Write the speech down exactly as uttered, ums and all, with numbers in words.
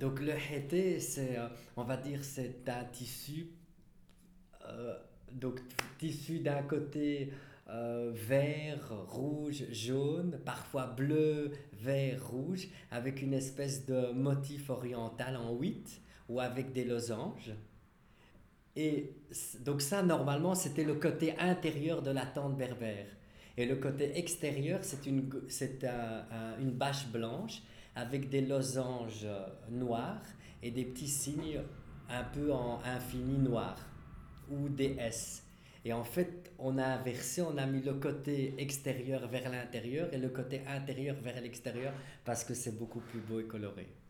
Donc le hété, c'est, euh, on va dire, c'est un tissu, euh, donc tissu d'un côté euh, vert, rouge, jaune, parfois bleu, vert, rouge, avec une espèce de motif oriental en huit ou avec des losanges. Et donc ça, normalement, c'était le côté intérieur de la tente berbère. Et le côté extérieur, c'est une, c'est un- un- une bâche blanche avec des losanges euh, noirs et des petits signes un peu en infini noir ou des S. Et en fait, on a inversé, on a mis le côté extérieur vers l'intérieur et le côté intérieur vers l'extérieur parce que c'est beaucoup plus beau et coloré.